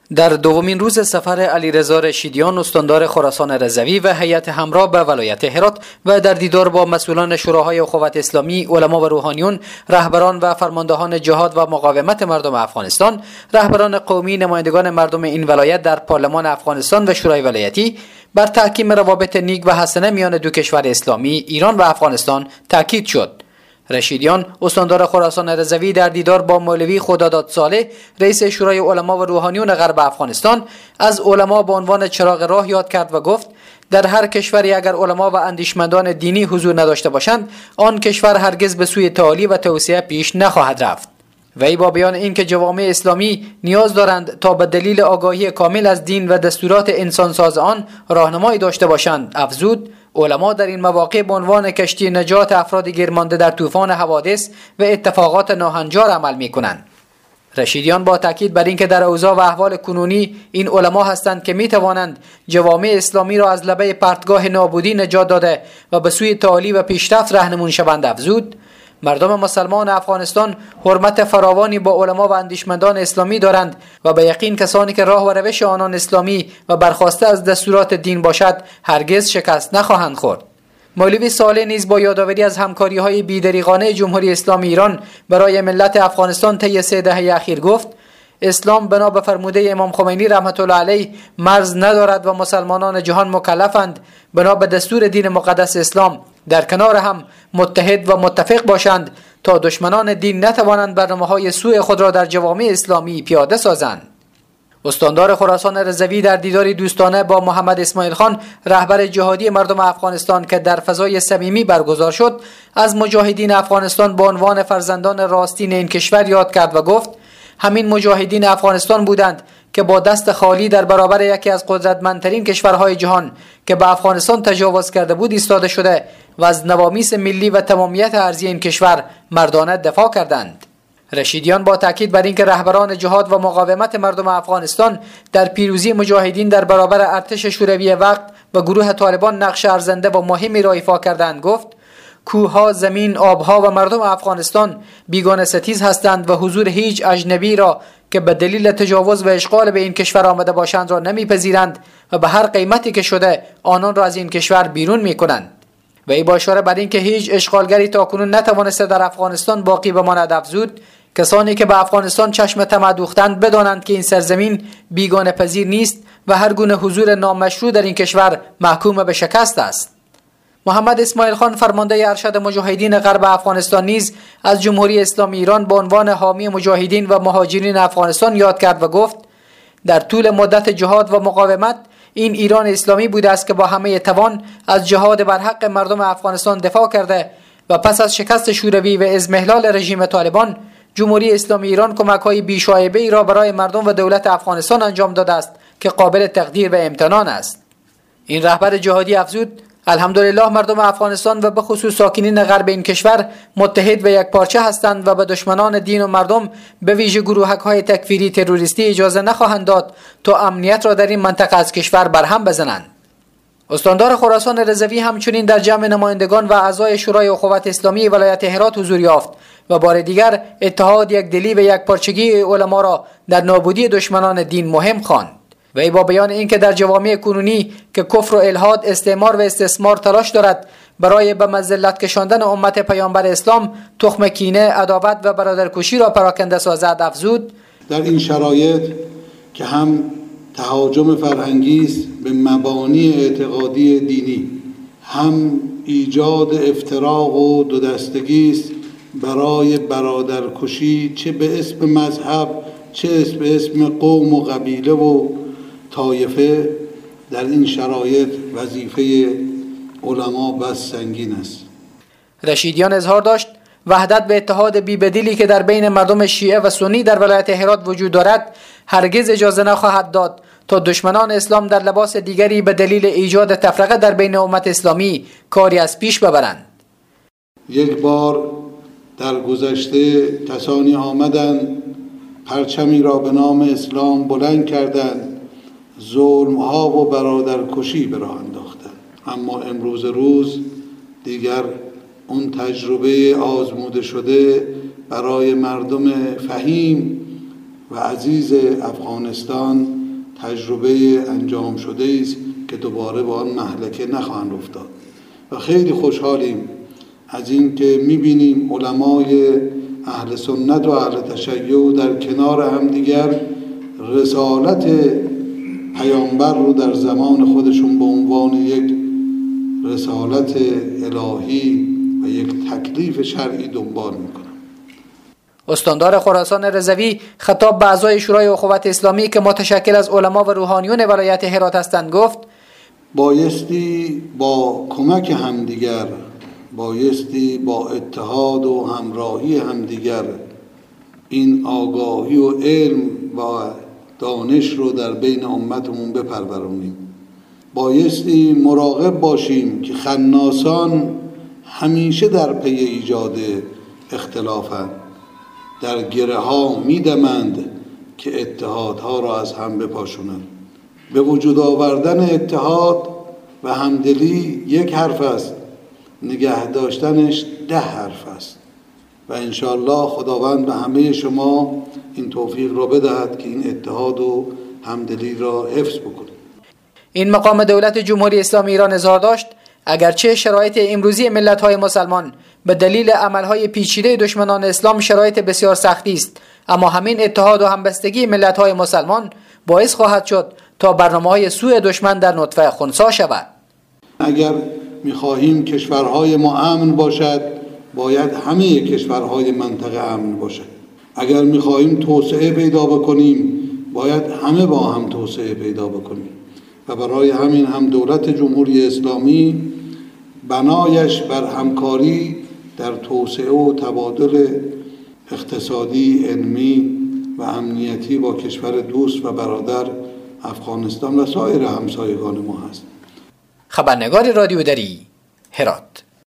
در دومین روز سفر علیرضا رشیدیان استاندار خراسان رضوی و هیئت همراه به ولایت هرات و در دیدار با مسئولان شوراهای اخوت اسلامی، علما و روحانیون، رهبران و فرماندهان جهاد و مقاومت مردم افغانستان، رهبران قومی، نمایندگان مردم این ولایت در پارلمان افغانستان و شورای ولایتی بر تحکیم روابط نیک و حسنه میان دو کشور اسلامی ایران و افغانستان تاکید شد. رشیدیان استاندار خراسان رضوی در دیدار با مولوی خداداد صالح رئیس شورای علما و روحانیون غرب افغانستان از علما به عنوان چراغ راه یاد کرد و گفت در هر کشوری اگر علما و اندیشمندان دینی حضور نداشته باشند آن کشور هرگز به سوی تعالی و توسعه پیش نخواهد رفت. وی با بیان اینکه جوامع اسلامی نیاز دارند تا به دلیل آگاهی کامل از دین و دستورات انسانساز آن راهنمایی داشته باشند افزود علما در این مواقع به عنوان کشتی نجات افراد گیرمانده در طوفان حوادث و اتفاقات ناهنجار عمل می‌کنند. رشیدیان با تاکید بر اینکه در اوضاع و احوال کنونی این علما هستند که می‌توانند جوامع اسلامی را از لبه پرتگاه نابودی نجات داده و به سوی تعالی و پیشرفت راهنمون شوند افزود مردم مسلمان افغانستان حرمت فراوانی با علما و اندیشمندان اسلامی دارند و به یقین کسانی که راه و روش آنان اسلامی و برخواسته از دستورات دین باشد هرگز شکست نخواهند خورد. مولوی صالح نیز با یادآوری از همکاری‌های بی‌دریغانه جمهوری اسلامی ایران برای ملت افغانستان طی 3 دهه اخیر گفت اسلام بنا به فرموده امام خمینی رحمت الله علیه مرز ندارد و مسلمانان جهان مکلفند بنا به دستور دین مقدس اسلام در کنار هم متحد و متفق باشند تا دشمنان دین نتوانند برنامه‌های سوء خود را در جوامع اسلامی پیاده سازند. استاندار خراسان رضوی در دیداری دوستانه با محمد اسماعیل خان رهبر جهادی مردم افغانستان که در فضای صمیمی برگزار شد از مجاهدین افغانستان به عنوان فرزندان راستین این کشور یاد کرد و گفت همین مجاهدین افغانستان بودند که با دست خالی در برابر یکی از قدرتمندترین کشورهای جهان که به افغانستان تجاوز کرده بود ایستاده شده و از نوامیس ملی و تمامیت ارضی این کشور مردانه دفاع کردند. رشیدیان با تاکید بر اینکه رهبران جهاد و مقاومت مردم افغانستان در پیروزی مجاهدین در برابر ارتش شوروی وقت و گروه طالبان نقش ارزنده و مهمی را ایفا کردند گفت کوه‌ها، زمین، آب‌ها و مردم افغانستان بیگانه ستیز هستند و حضور هیچ اجنبی را که به دلیل تجاوز و اشغال به این کشور آمده باشند را نمیپذیرند و به هر قیمتی که شده آنان را از این کشور بیرون میکنند. و ای با اشاره بر اینکه هیچ اشغالگری تاکنون نتوانسته در افغانستان باقی بماند افزود کسانی که به افغانستان چشم طمع دوختند بدانند که این سرزمین بیگانه پذیر نیست و هر گونه حضور نامشروع در این کشور محکوم به شکست است. محمد اسماعیل خان فرمانده ارشد مجاهدین غرب افغانستان نیز از جمهوری اسلامی ایران به عنوان حامی مجاهدین و مهاجرین افغانستان یاد کرد و گفت در طول مدت جهاد و مقاومت این ایران اسلامی بوده است که با همه توان از جهاد بر حق مردم افغانستان دفاع کرده و پس از شکست شوروی و اضمحلال رژیم طالبان جمهوری اسلامی ایران کمک‌های بی‌شایبه‌ای را برای مردم و دولت افغانستان انجام داده است که قابل تقدیر و امتنان است. این رهبر جهادی افزود الحمدلله مردم افغانستان و به خصوص ساکنین غرب این کشور متحد و یکپارچه هستند و به دشمنان دین و مردم به ویژه گروهک‌های تکفیری تروریستی اجازه نخواهند داد تا امنیت را در این منطقه از کشور برهم بزنند. استاندار خراسان رضوی همچنین در جمع نمایندگان و اعضای شورای اخوت اسلامی ولایت هرات حضور یافت و بار دیگر اتحاد، یکدلی و یکپارچگی علما را در نابودی دشمنان دین مهم خواند. وی با بیان اینکه در جوامع کنونی که کفر و الحاد، استعمار و استثمار تلاش دارد برای به مذلت کشاندن امت پیامبر اسلام تخم کینه، عداوت و برادرکشی را پراکنده سازد افزود در این شرایط که هم تهاجم فرهنگی است به مبانی اعتقادی دینی، هم ایجاد افتراق و دو دستگی است برای برادرکشی چه به اسم مذهب چه به اسم قوم و قبیله و طایفه، در این شرایط وظیفه علما بس سنگین است. رشیدیان اظهار داشت وحدت و اتحاد بی‌بدیلی که در بین مردم شیعه و سنی در ولایت هرات وجود دارد هرگز اجازه نخواهد داد تا دشمنان اسلام در لباس دیگری به دلیل ایجاد تفرقه در بین امت اسلامی کاری از پیش ببرند. یک بار در گذشته کسانی آمدند پرچمی را به نام اسلام بلند کردند، ظلم‌ها و برادرکشی به راه انداختند. اما امروز روز دیگر اون تجربه آزموده شده برای مردم فهیم و عزیز افغانستان تجربه انجام شده است که دوباره به آن مهلکه نخواهند افتاد و خیلی خوشحالیم از این که می‌بینیم علمای اهل سنت و اهل تشیع در کنار همدیگر رسالت پیامبر رو در زمان خودشون به عنوان یک رسالت الهی و یک تکلیف شرعی دنبال میکنن. استاندار خراسان رضوی خطاب به اعضای شورای اخوت اسلامی که متشکل از علما و روحانیون ولایت هرات هستند گفت: بایستی با کمک همدیگر، بایستی با اتحاد و همراهی همدیگر این آگاهی و علم و دانش رو در بین امتمون بپرورونیم. بایستی مراقب باشیم که خناسان همیشه در پی ایجاد اختلافند، در گره ها میدمند که اتحادها را از هم بپاشونند. به وجود آوردن اتحاد و همدلی یک حرف است، نگه داشتنش 10 حرف است و انشاءالله خداوند به همه شما این توفیق را بدهد که این اتحاد و همدلی را حفظ بکنید. این مقام دولت جمهوری اسلامی ایران اظهار داشت اگرچه شرایط امروزی ملت‌های مسلمان به دلیل عمل‌های پیچیده دشمنان اسلام شرایط بسیار سختی است، اما همین اتحاد و همبستگی ملت‌های مسلمان باعث خواهد شد تا برنامه‌های سوء دشمن در نطفه خنثی شود. اگر می‌خواهیم کشورهای ما امن باشد، باید همه کشورهای منطقه امن باشد. اگر می‌خواهیم توسعه پیدا بکنیم، باید همه با هم توسعه پیدا بکنیم و برای همین هم دولت جمهوری اسلامی بنایش بر همکاری در توسعه و تبادل اقتصادی، علمی و امنیتی با کشور دوست و برادر افغانستان و سایر همسایگان ما هست. خبرنگار رادیو دری، هرات.